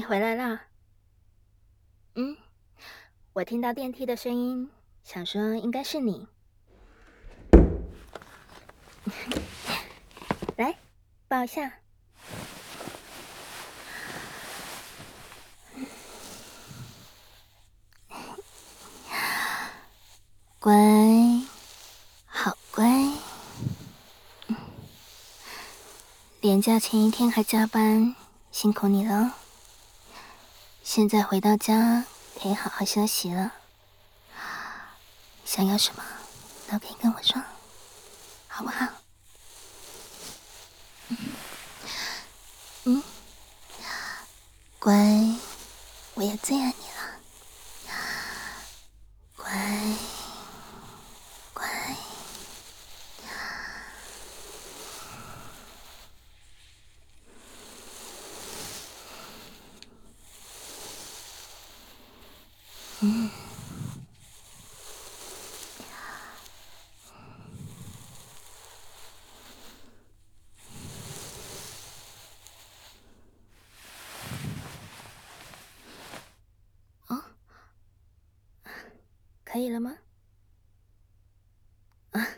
回来啦。嗯，我听到电梯的声音，想说应该是你。来，抱一下。乖，好乖。连假前一天还加班，辛苦你了。现在回到家可以好好休息了。想要什么都可以跟我说，好不好？乖，我也最爱你了。乖，乖。哦，可以了吗？啊，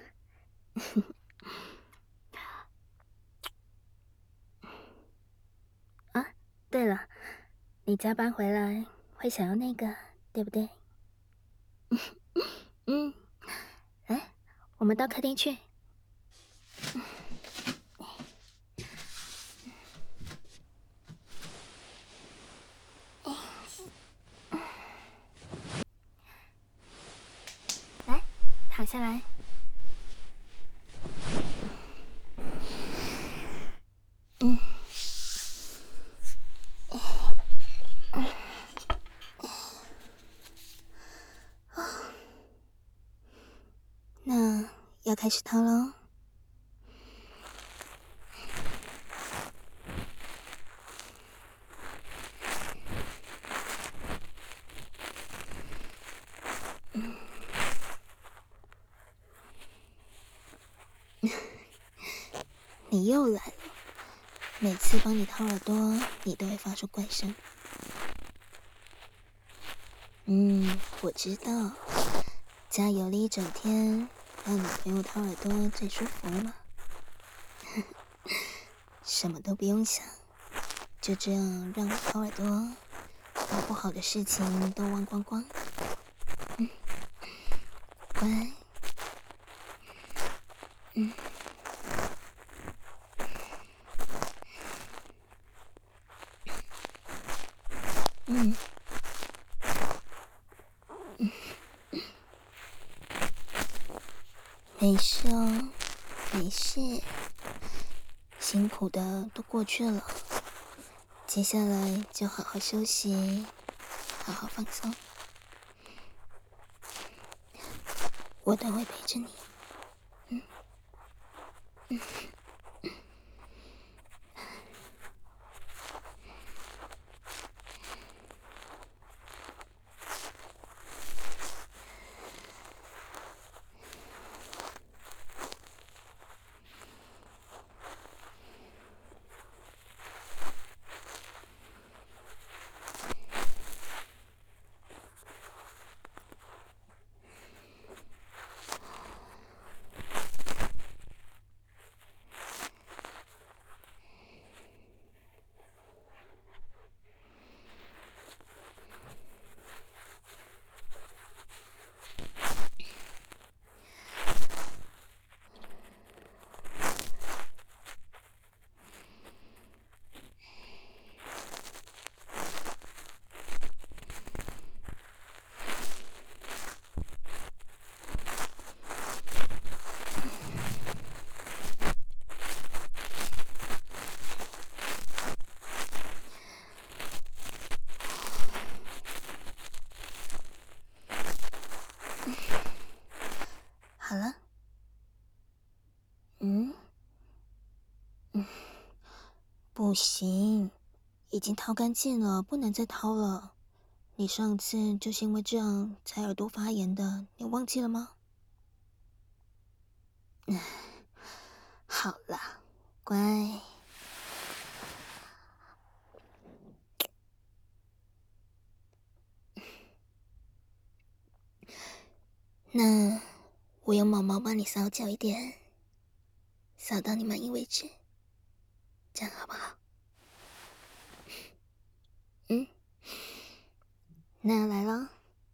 啊，对了，你加班回来会想要那个，对不对？嗯，来，我们到客厅去。来，躺下来。那要开始掏喽。你又来了，每次帮你掏耳朵，你都会发出怪声。我知道，加油了一整天，让女朋友掏耳朵最舒服了嘛。什么都不用想，就这样让我掏耳朵，把不好的事情都忘光光。乖。没事哦，没事，辛苦的都过去了，接下来就好好休息，好好放松，我都会陪着你。好了。不行，已经掏干净了，不能再掏了。你上次就是因为这样才耳朵发炎的，你忘记了吗？好啦，乖。 那我用毛毛帮你搔脚一点，搔到你满意为止，这样好不好？那来咯。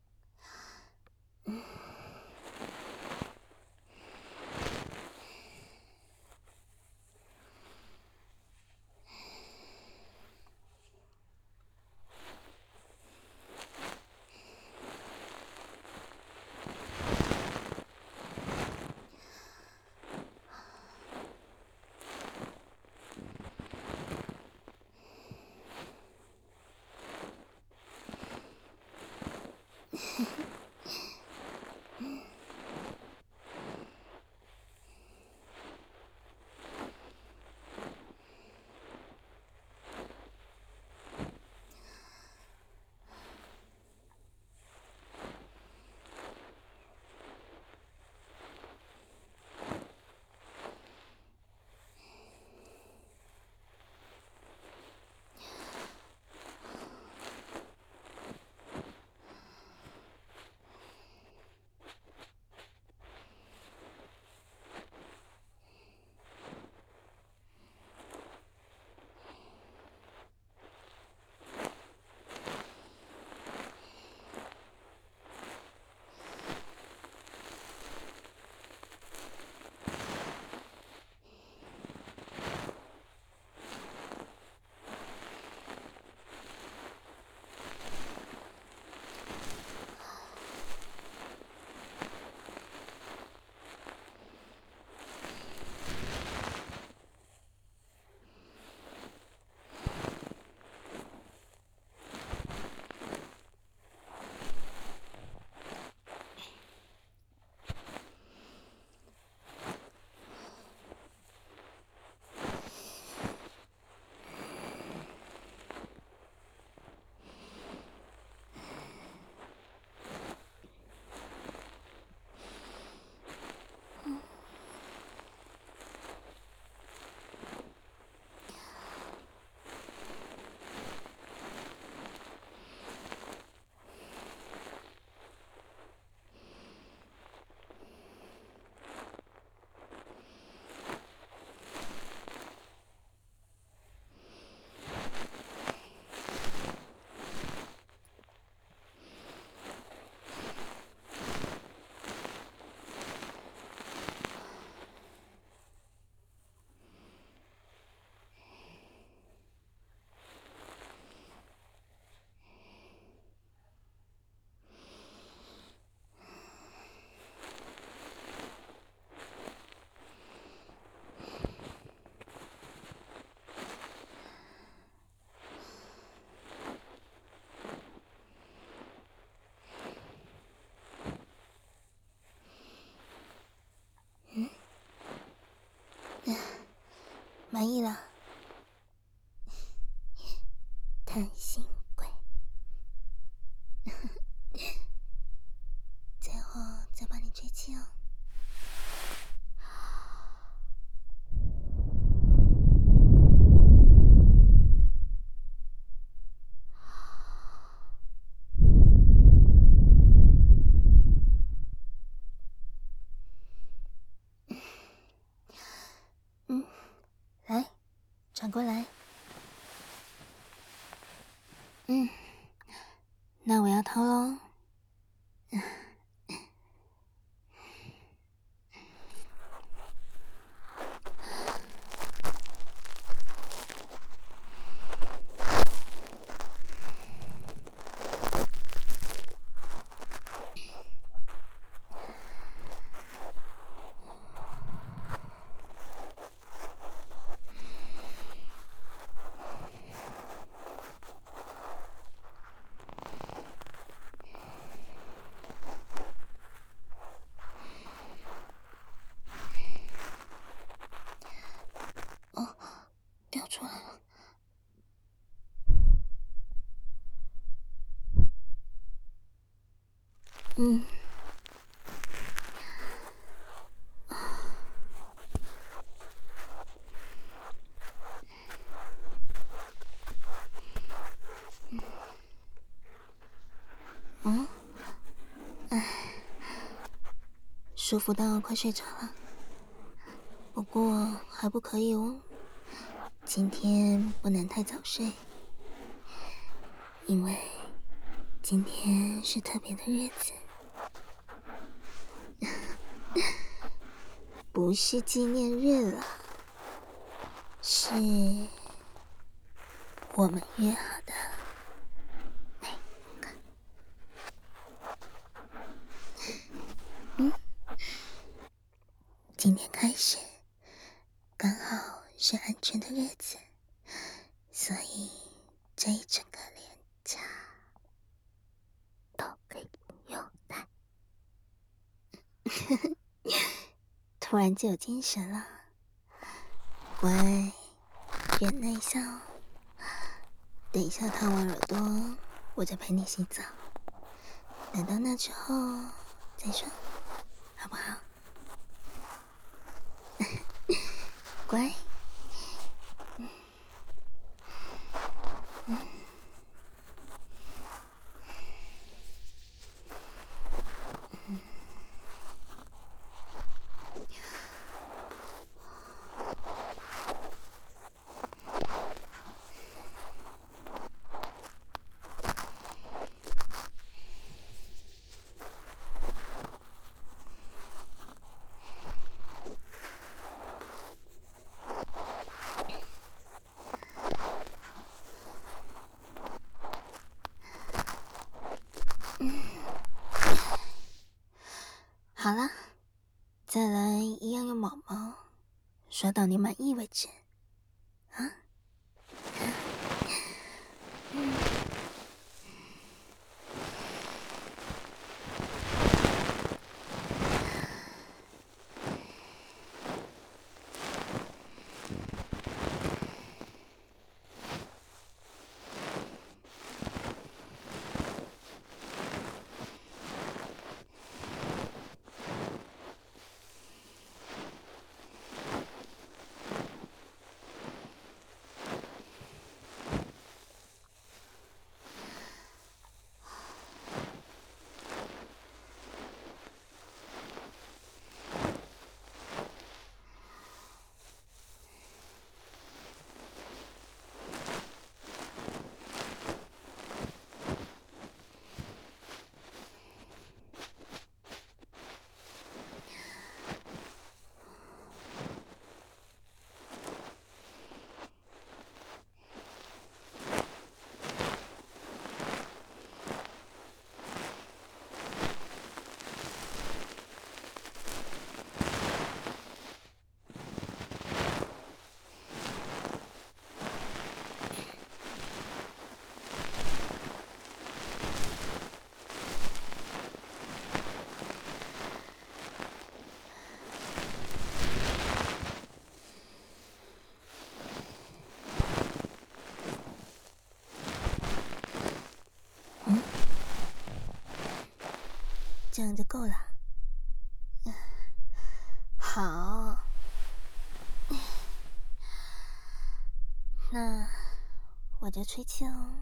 满意了，贪心鬼。最后再帮你吹气哦。来，转过来。那我要掏咯。掉出来了。 舒服到快睡着了。不过还不可以哦，今天不能太早睡，因为今天是特别的日子，不是纪念日了，是我们约好的那个。今天开始刚好是安全的日子，所以这一整个连假都可以不用带。突然就有精神了，乖，忍耐一下哦。等一下烫完耳朵，我再陪你洗澡。等到那之后再说，好不好？乖。好了，再来一样用毛毛刷到你满意为止啊！这样就够了。好，那我就吹气喽。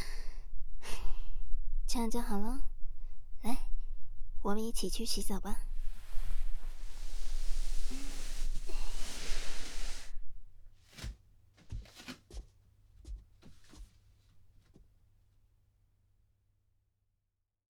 这样就好了。来，我们一起去洗澡吧。